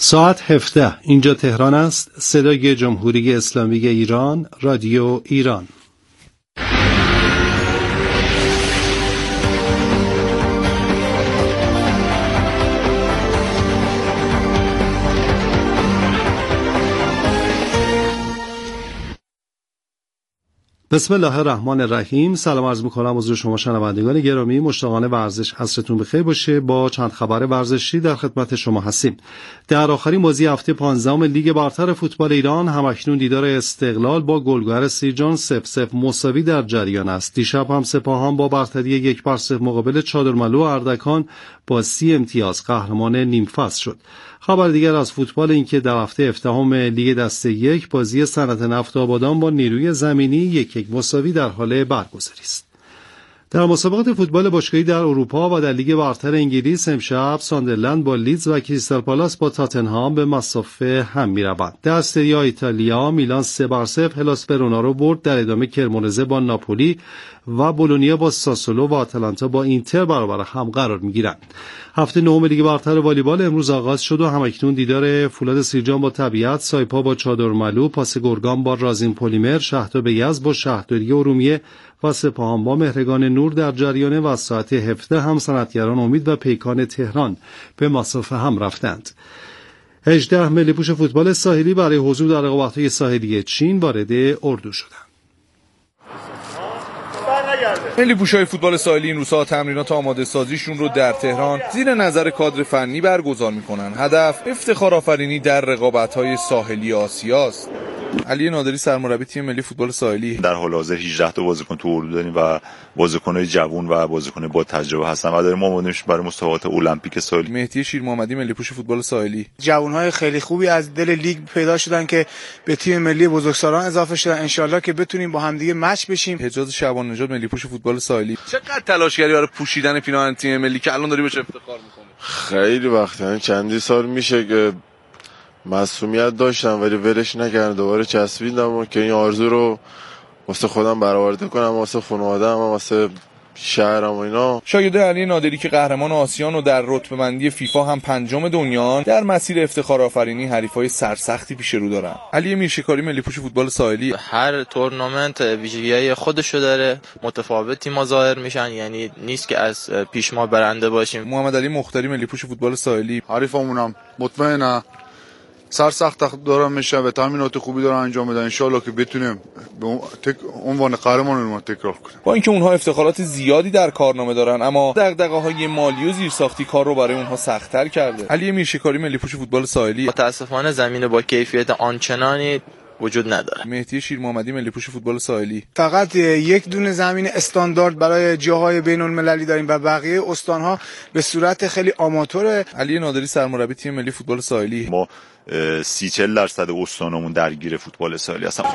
ساعت 17 اینجا تهران است. صدای جمهوری اسلامی ایران، رادیو ایران. بسم الله الرحمن الرحیم. سلام عرض می‌کنم حضور شما شنوندگان گرامی. مشتاقان ورزش عصرتون بخیر باشه. با چند خبر ورزشی در خدمت شما هستیم. در آخرین بازی هفته 15 لیگ برتر فوتبال ایران همکنون دیدار استقلال با گلگهر سیرجان 0-0 مساوی در جریان است. دیشب هم سپاهان با برتری 1-0 مقابل چادرملو اردکان با 30 امتیاز قهرمان نیم فصل شد. خبر دیگر از فوتبال این که در هفته هفتم لیگ دسته یک بازی صنعت نفت آبادان با نیروی زمینی 1-1 مساوی در حال برگزاری است. در مسابقات فوتبال باشگاهی در اروپا و در لیگ برتر انگلیس امشب ساندرلند با لیدز و کریستال پالاس با تاتنهام به مسافه هم می‌روند. در سری آ ایتالیا میلان 3-0 هلاس ورونا را برد. در ادامه کرمونزه با ناپولی و بولونیا با ساسولو و آتالانتا با اینتر برابر هم قرار می‌گیرند. هفته نهم لیگ برتر والیبال امروز آغاز شد و همکنون دیدار فولاد سیرجان با طبیعت، سایپا با چادرملو، پاس گرگان با رازین پلیمر، شهداب یزد با شهرداری ارومیه و سپاهان با مهرگان نور در جریانه و ساعت 17 هم صنعتگران امید و پیکان تهران به مسافه هم رفتند. 18 ملی‌پوش فوتبال ساحلی برای حضور در رقابت‌های ساحلی چین وارد اردو شدند. ملی‌پوش‌های فوتبال ساحلی این روزها تمرینات آماده سازیشون رو در تهران زیر نظر کادر فنی برگزار می‌کنن. هدف افتخار آفرینی در رقابت‌های ساحلی آسیاست. علی نادری سرمربی تیم ملی فوتبال ساحلی: در حال حاضر 18 تا بازیکن تو اردو داریم و بازیکن‌های جوان و بازیکن با تجربه هستن و داریم آماده میشیم برای مسابقات المپیک ساحلی. مهدی شیرمحمدی ملی‌پوش فوتبال ساحلی: جوان‌های خیلی خوبی از دل لیگ پیدا شدن که به تیم ملی بزرگسالان اضافه شدن. انشالله که بتونیم با هم دیگه مچ بشیم. حجاز شعبان نژاد ملی‌پوش فوتبال ساحلی: چقدر تلاش کردی برای پوشیدن پیراهن تیم ملی که الان داری بهش افتخار می‌کنی؟ خیلی وقت، یعنی چندی سال میشه که معصومیت داشتم ولی ولش نکردم، دوباره چسبیدم و که این آرزو رو واسه خودم برآورده کنم، واسه خانواده‌ام، واسه شهرم و اینا. شاگرد علی نادری که قهرمان آسیان و در رتبه‌بندی فیفا هم پنجم دنیا در مسیر افتخار آفرینی حریفای سرسختی پیش رو دارن. علی میرشکاری ملی‌پوش فوتبال ساحلی: هر تورنمنت ویژگی‌های خودشو داره، متفاوتی ما ظاهر میشن، یعنی نیست که از پیش ما برنده باشیم. محمد علی مختاری ملی‌پوش فوتبال ساحلی: حریفامونم مطمئنم سرسخت دارن میشه و تامینات خوبی دارن انجام میدن. ان شاءالله که بتونیم به عنوان قهرمان رو تکرار کنیم. با اینکه اونها افتخارات زیادی در کارنامه دارن اما دغدغه‌های مالی و زیرساختی کار رو برای اونها سخت‌تر کرده. علی میرشکاری ملی‌پوش فوتبال ساحلی: متأسفانه زمین با کیفیت آنچنانی وجود نداره. مهدی شیرمحمدی ملی‌پوش فوتبال ساحلی: فقط یک دونه زمین استاندارد برای جاهای بین‌المللی داریم و بقیه استان‌ها به صورت خیلی آماتوره. علی نادری سرمربی تیم ملی فوتبال ساحلی: ما 30-40% استانمون درگیر فوتبال ساحلی هستن.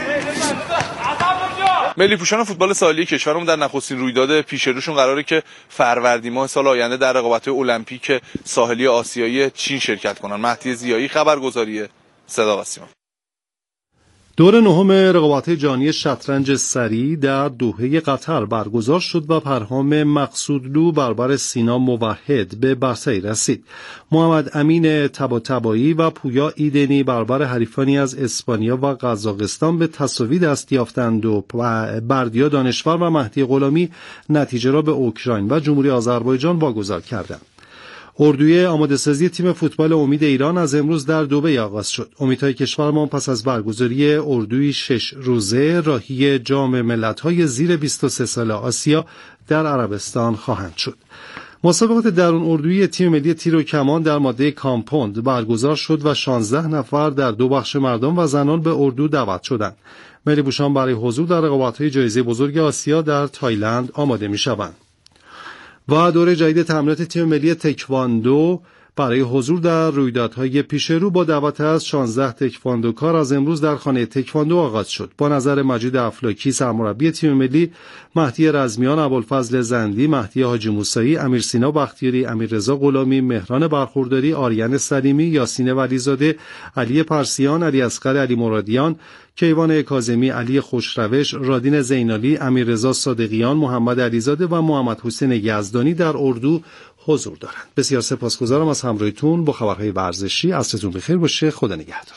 ملی‌پوشان فوتبال ساحلی کشورمون در نخستین رویداد پیش روشون قراره که فروردین ماه سال آینده در رقابت‌های المپیک ساحلی آسیایی چین شرکت کنن. مهدی ضیایی، خبرگزاری صدا و سیما. دور نهم رقابت‌های جهانی شطرنج سری در دوحه قطر برگزار شد و پرهام مقصودلو برابر سینا موحد به برتری رسید. محمد امین طباطبایی و پویا ایدنی برابر حریفانی از اسپانیا و قزاقستان به تساوی دست یافتند و بردیا دانشور و مهدی غلامی نتیجه را به اوکراین و جمهوری آذربایجان واگذار کردند. اردوی آماده‌سازی تیم فوتبال امید ایران از امروز در دبی آغاز شد. امیدهای کشورمان پس از برگزاری اردوی 6 روزه راهی جام ملت‌های زیر 23 سال آسیا در عربستان خواهند شد. مسابقات درون اردویی تیم ملی تیر و کمان در ماده کامپوند برگزار شد و 16 نفر در دو بخش مردان و زنان به اردو دعوت شدند. ملی‌پوشان برای حضور در رقابت‌های جایزه بزرگ آسیا در تایلند آماده می‌شوند. و دوره جدید تمرینات تیم ملی تکواندو برای حضور در رویدادهای پیشرو با دعوت از 16 تکواندوکار از امروز در خانه تکواندو آغاز شد. با نظر مجید افلاکی سرمربی تیم ملی، مهدی رزمیان، ابوالفضل زندی، مهدی حاجی موسوی، امیر سینا بختیاری، امیررضا غلامی، مهران برخورداری، آریان سلیمی، یاسین ولیزاده، علی پرسیان، علی اصغر علی مرادیان، کیوان کاظمی، علی خوشروش، رادین زینالی، امیررضا صادقیان، محمد علیزاده و محمد حسین یزدانی در اردو حضور دارند. بسیار سپاسگزارم از همراهیتون با خبرهای ورزشی. عصرتون بخیر باشه. خدا نگهدار.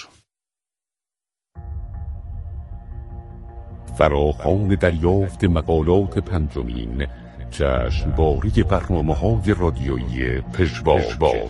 فراخوان دریافت مقالات پنجمین جشنواره برنامه‌های رادیویی پژواک.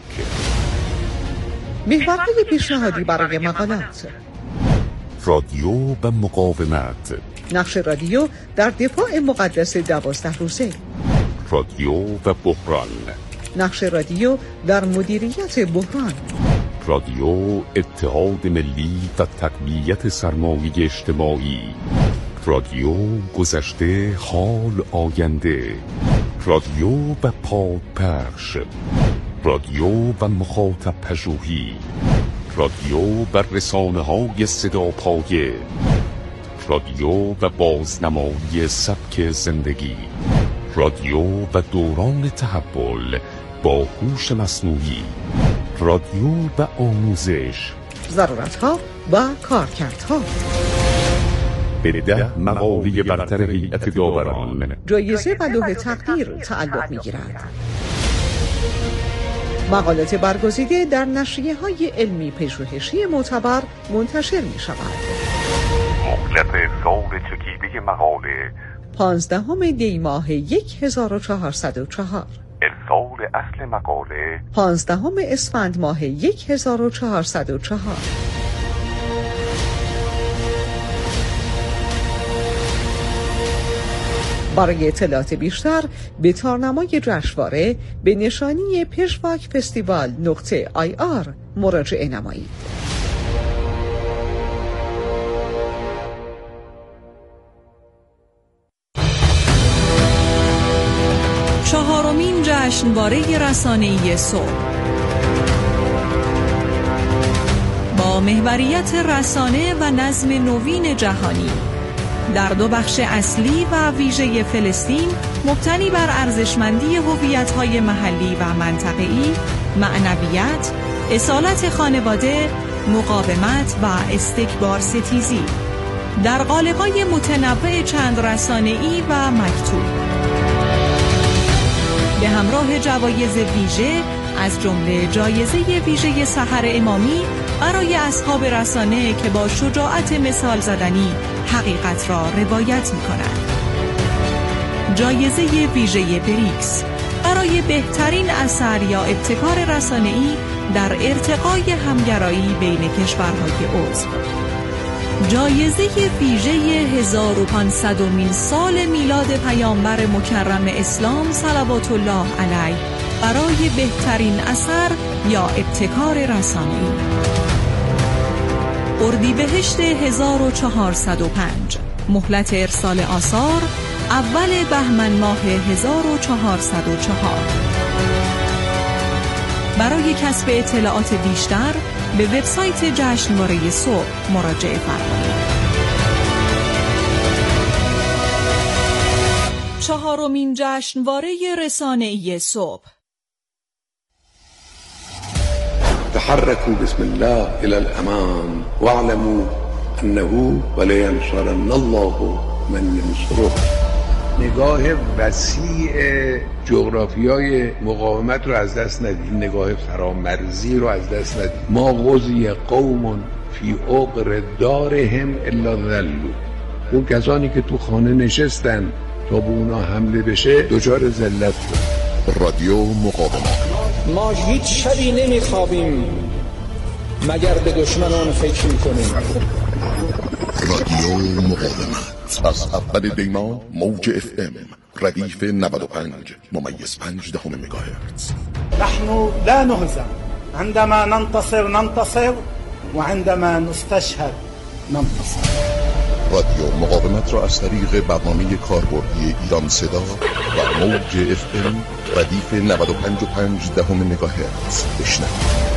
محورهای پیشنهادی برای مقالات: رادیو و مقاومت، نقش رادیو در دفاع مقدس 12 روزه، رادیو و بحران، نقش رادیو در مدیریت بحران، رادیو اتحاد ملی و تقویت سرمایه اجتماعی، رادیو گذشته، حال، آینده، رادیو و پادپخش، رادیو و مخاطب پژوهی، رادیو و رسانه‌های صداپایه، رادیو و بازنمایی سبک زندگی، رادیو و دوران تحول با هوش مصنوعی، رادیو و آموزش، ضرورت‌ها و کارکردها. به 10 مقاله برتر هیئت داوران جایزه و لوح تقدیر تعلق می‌گیرد. مقالات برگزیده در نشریه‌های علمی پژوهشی معتبر منتشر می‌شود. مهلت سال چکیده مقاله 15 دی ماه 1404، ارسال اصل مقاله 15 اسفند ماه 1404. برای اطلاعات بیشتر به تارنمای جشنواره به نشانی pejvakfestival.ir مراجعه نمایید. چهارمین جشنواره رسانه‌ای صبح با محوریت رسانه و نظم نوین جهانی در 2 بخش اصلی و ویژه فلسطین مبتنی بر ارزشمندی هویت‌های محلی و منطقه‌ای، معنویت، اصالت خانواده، مقاومت و استکبار ستیزی در قالب‌های متنوع چند رسانه‌ای و مکتوب، به همراه جوایز ویژه از جمله جایزه ویژه سحر امامی برای اصحاب رسانه که با شجاعت مثال زدنی حقیقت را روایت می‌کنند. جایزه ویژه بریکس برای بهترین اثر یا ابتکار رسانه‌ای در ارتقای همگرایی بین کشورهای عضو. جایزه ویژه 1500مین سال میلاد پیامبر مکرم اسلام صلوات الله علیه برای بهترین اثر یا ابتکار رسانه‌ای. اردیبهشت 1405 مهلت ارسال آثار اول بهمن ماه 1404. برای کسب اطلاعات بیشتر به وبسایت جشنواره صبح مراجعه فرمایید. 4مین جشنواره رسانه‌ای صبح. تحركوا بسم الله إلى الأمام واعلموا أنه ولينصرن الله من ينصره. نگاه وسیع جغرافیای مقاومت رو از دست ندید، نگاه فرامرزی رو از دست ندید. ما غزی قوم فی عقر دارهم الا ذلوا. اون کسانی که تو خانه نشستن تا به اونا حمله بشه دچار ذلت شد. رادیو مقاومت. ما هیچ شبی نمیخوابیم مگر به دشمنان فکر میکنیم. رادیو مقاومت از اول دیما موج FM ردیف 95 ممیز 5 مگاهرتز. نحن لا نهزم عندما ننتصر وعندما نستشهد ننتصر. رادیو مقاومت را از طریق برنامه کاربردی ایران صدا و موج FM ردیف 95.5 مگاهرتز بشنوید.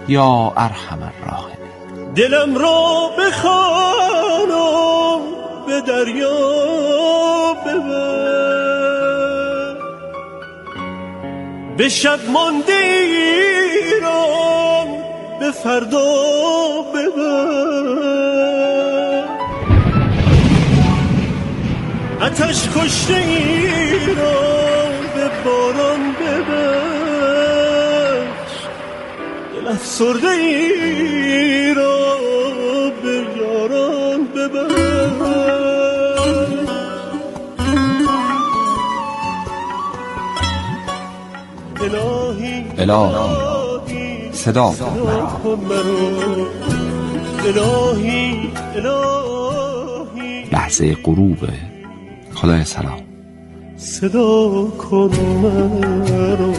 یا ارحم الراحمین. دلم را بخوانم به دریا ببر، به شب مانده ایران به فردا ببر، آتش کشته ایران به باران ببخش، دل افسرده ایران به یاران ببخش. الهی صدا کن مرا، لحظه غروب. خدای سلام صدا کن مرا.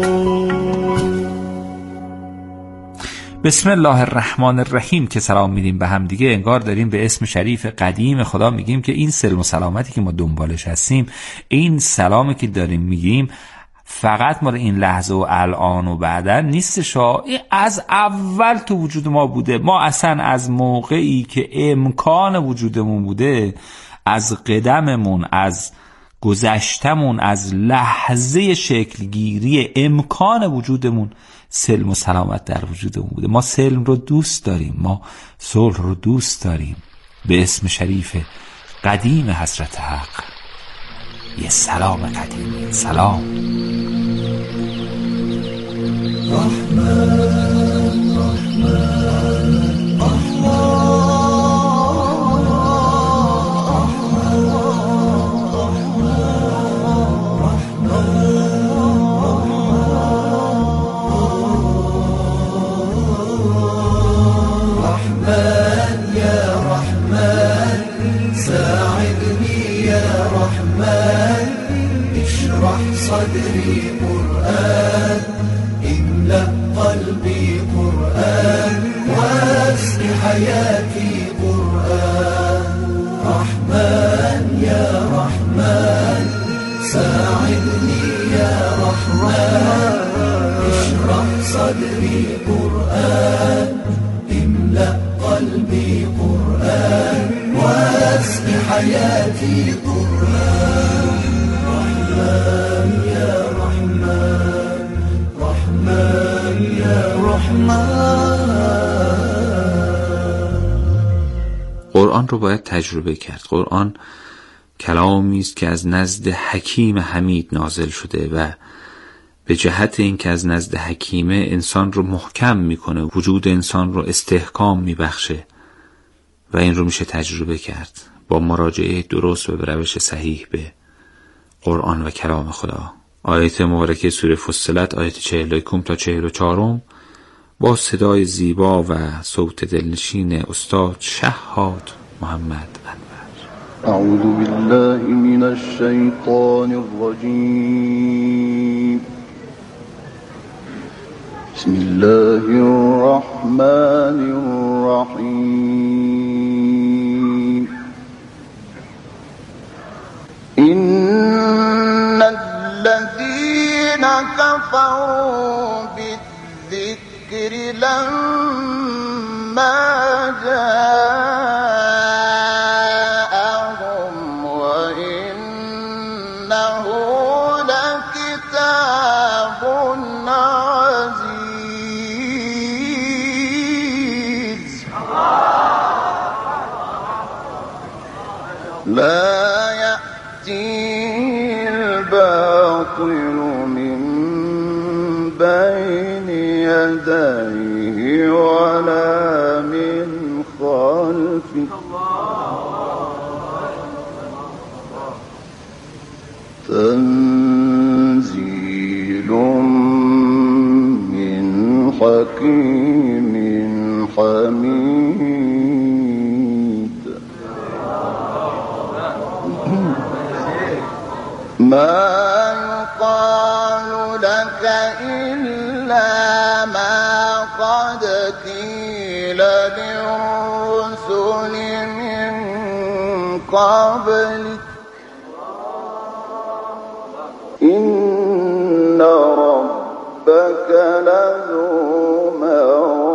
بسم الله الرحمن الرحیم که سلام میدیم به هم دیگه. انگار داریم به اسم شریف قدیم خدا میگیم که این سلم و سلامتی که ما دنبالش هستیم، این سلامی که داریم میگیم فقط مال این لحظه و الان و بعدا نیستش، این از اول تو وجود ما بوده. ما اصلا از موقعی که امکان وجودمون بوده، از قدممون، از گذشتمون، از لحظه شکلگیری امکان وجودمون سلم و سلامت در وجودمون بوده. ما سلم رو دوست داریم، ما صلح رو دوست داریم. به اسم شریف قدیم حضرت حق یه سلام قدیمی. سلام. صدري قرآن املأ قلبي قرآن واسق حياتي قرآن رحمن يا رحمن ساعدني يا رحمن اشرح صدري قرآن املأ قلبي قرآن واسق حياتي قرآن رحمن يا رحمن رحمن يا رحمن. قرآن رو باید تجربه کرد. قرآن کلامی است که از نزد حکیم حمید نازل شده و به جهت اینکه از نزد حکیمه انسان رو محکم میکنه، وجود انسان رو استحکام میبخشه و این رو میشه تجربه کرد با مراجعه درست و به روش صحیح به قرآن و کلام خدا. آیت مبارکه سوره فصلت آیت 41 تا 44 با صدای زیبا و صوت دلنشین استاد شهاد محمد انور. اعوذ بالله من الشیطان الرجیم. بسم الله الرحمن الرحیم. إن الذين كفروا بالذكر لما جاءهم وإنه لكتاب عزيز لا الباطل من بين يديه ولا من خلفه تنزيل من حكيم حميد. ما يقال لك إلا ما قد قيل للرسل من قبلك إن ربك لذو مرحمة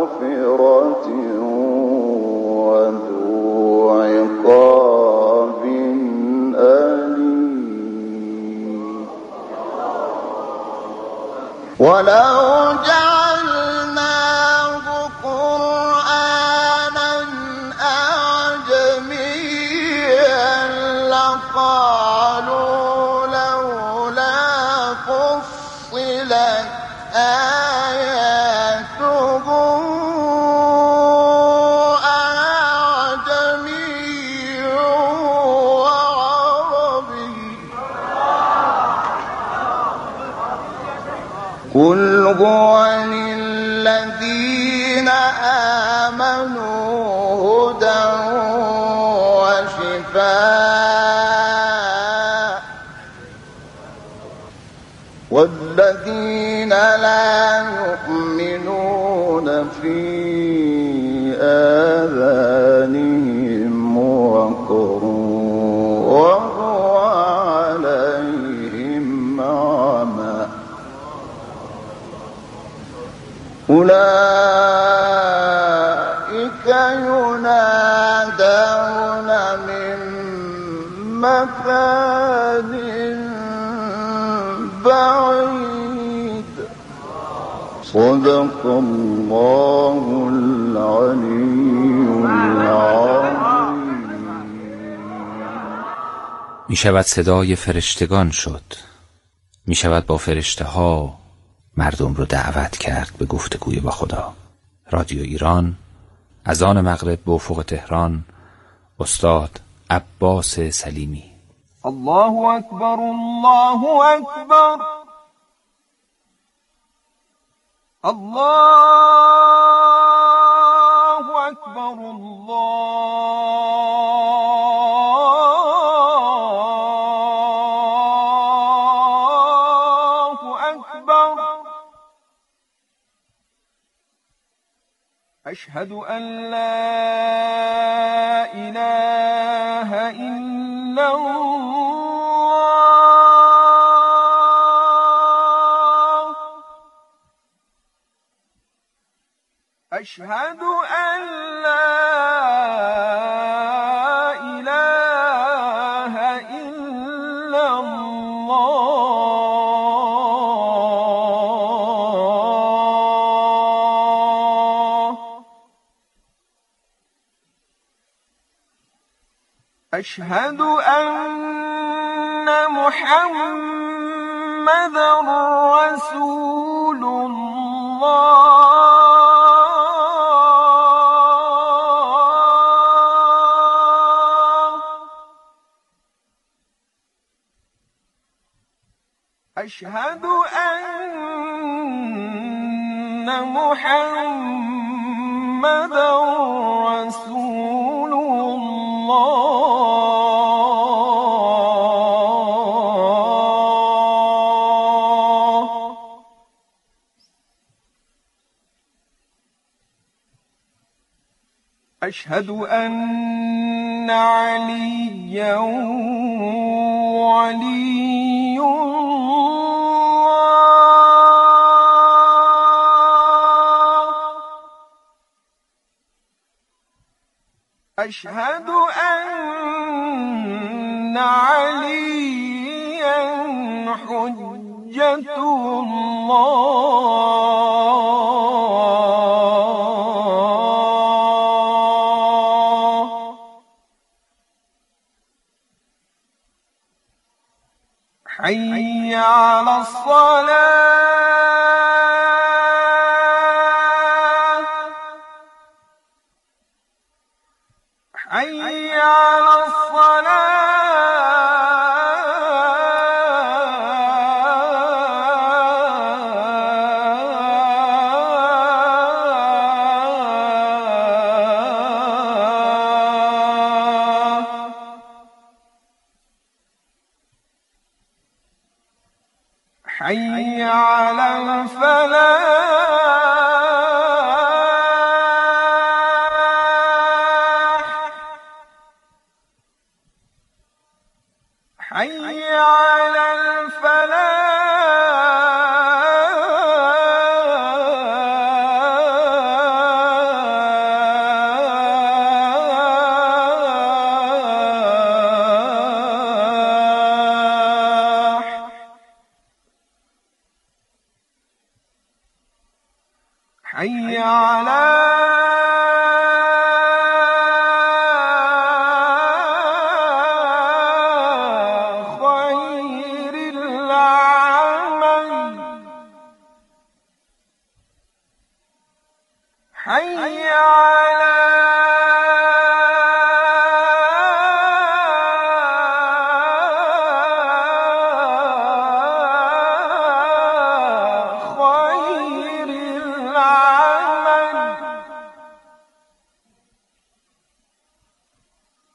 هو للذين آمنوا هدى وشفاء والذين لا يؤمنون في آذانهم وقر وهو عليهم عمى أولئك ينادون من مكان بعيد صدق الله العلي العظيم. می شود صدای فرشتگان شد، می شود با فرشته ها مردم رو دعوت کرد به گفتگوی با خدا. رادیو ایران، اذان مغرب به افق تهران، استاد عباس سلیمی. الله اکبر الله اکبر الله اکبر الله اکبر اشهد ان لا اله الا الله اشهد ان لا اله الا الله اشهد ان محمدا رسول الله أشهد أن محمدا رسول الله أشهد أن عليا ولي أشهد أن عليا حجة الله حي على الصلاة حي على الصلاة حي على الفلاح حي على الفلاح حي على خير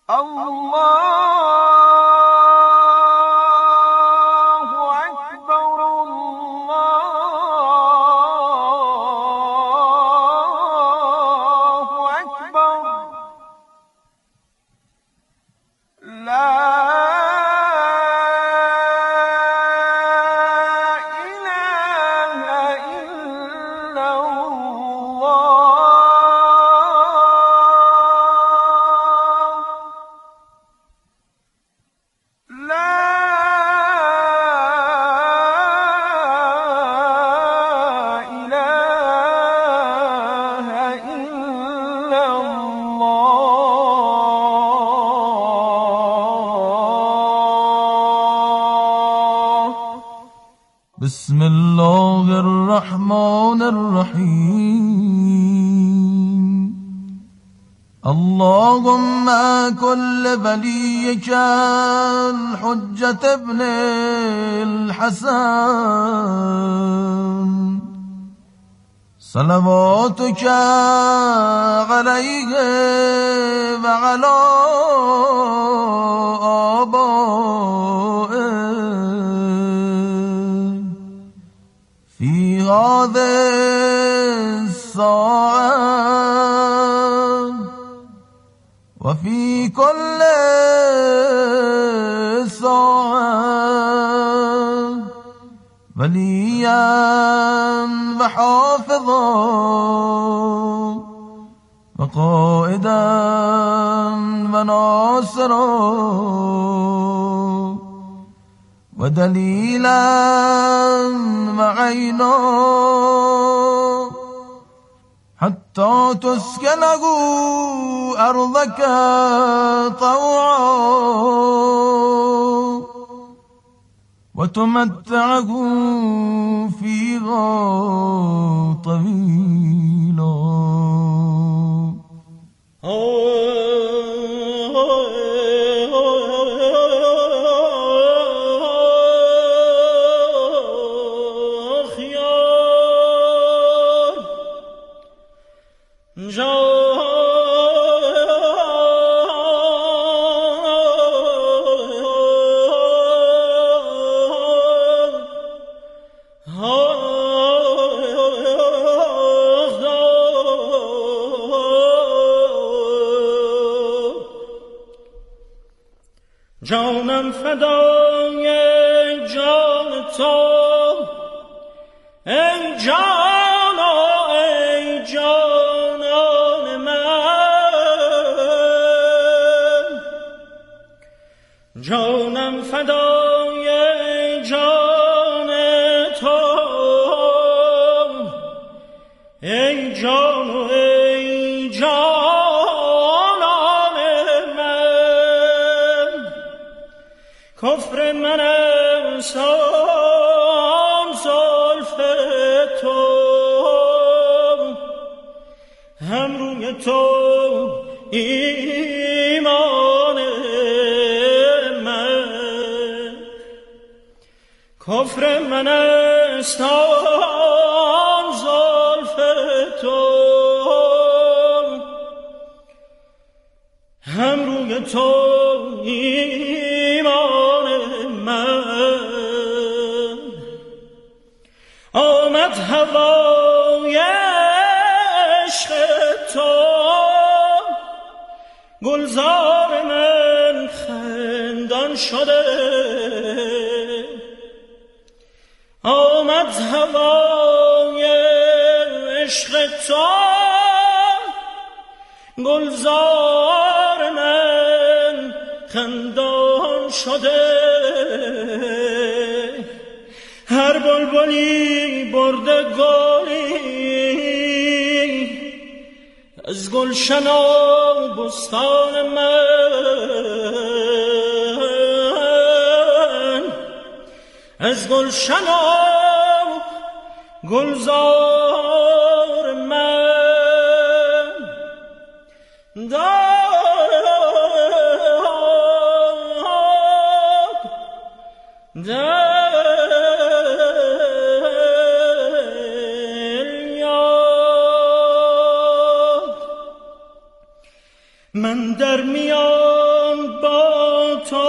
بسم الله الرحمن الرحیم اللهم كل وليك الحجة ابن الحسن صلواتك عليه وعلى آبائه في هذه الساعة وفي كل ساعة وليا وحافظا وقائدا وناصرا ودليلا وعينا حتى تسكنه أرضك طوعا وتمتعه فيها طويلا جانم فدای جان تو ای جان و ای جانان من جانم فدای جان تو ای جان و ای جانان من کفر من انسان زلف تو هم روی تو ایمان من کفر من انسان زلف تو هم روی تو ایمان من آمد هوای عشق تو گلزار من خندان شده آمد هوای عشق تو گلزار من خندان شده هر بلبلی برده گلی از گلشن و بستان من از گلشن و گلزار من من در میان تو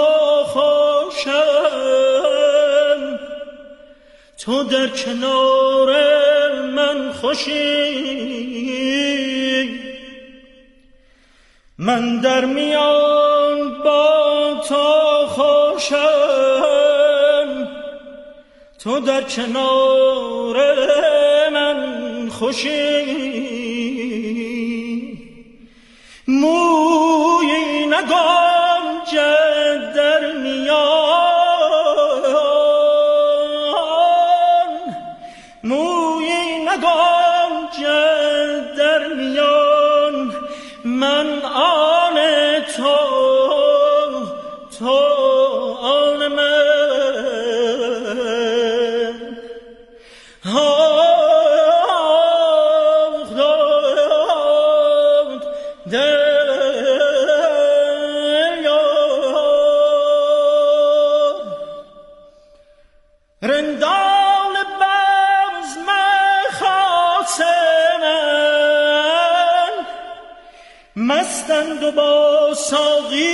خوشم، تو در کنار من خوشی، من در میان با تو خوشم، تو در کنار من خوشی. مویی نگنجد در میان، مویی نگنجد در میان، من آن تو، تو آن من. رندان بزم خاص من مستند و با ساقی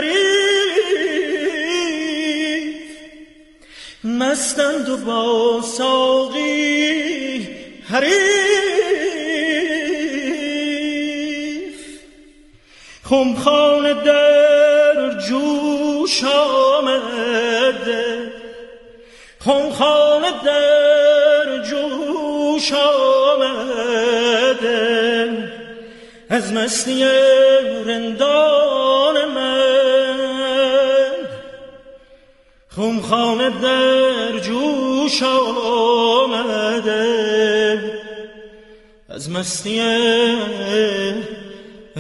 حریف، مستند و با ساقی حریف. خمخانه در جوش آمده، خمخانه در جوش آمده، از مستی رندان من. خمخانه در جوش آمده، از مستی